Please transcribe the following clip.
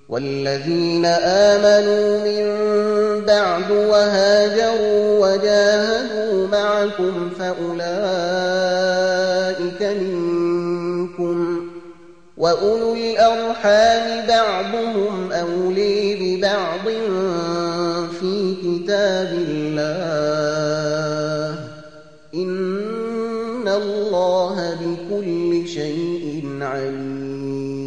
والذين آمنوا من بعد وهاجروا وجاهدوا معكم فأولئك منكم، وأولو الأرحام بعضهم أولي ببعض في كتاب الله، إن الله بكل شيء عليم.